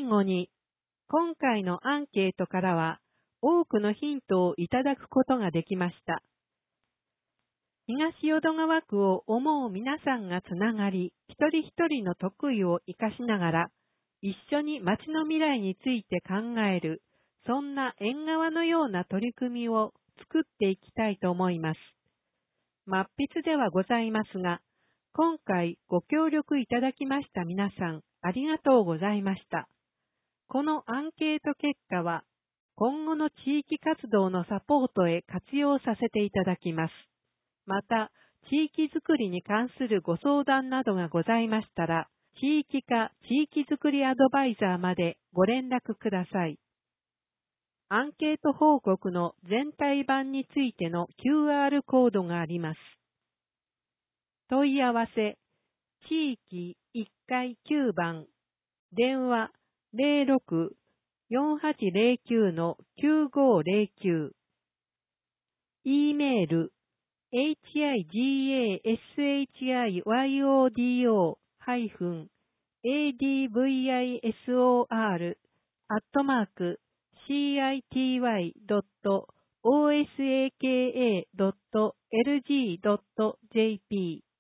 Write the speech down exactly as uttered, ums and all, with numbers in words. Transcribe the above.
最後に、今回のアンケートからは多くのヒントをいただくことができました。東淀川区を思う皆さんがつながり、一人一人の得意を活かしながら、一緒に街の未来について考える、そんな縁側のような取り組みを作っていきたいと思います。真筆ではございますが、今回ご協力いただきました皆さん、ありがとうございました。このアンケート結果は、今後の地域活動のサポートへ活用させていただきます。また、地域づくりに関するご相談などがございましたら、地域課地域づくりアドバイザーまでご連絡ください。アンケート報告の全体版についての キューアール コードがあります。問い合わせ、地域いっかいきゅうばん、電話 ゼロろく よんはちゼロきゅう きゅうごゼロきゅう、e メール、higashiodo-advisor アットマーク city.osaka.lg.jp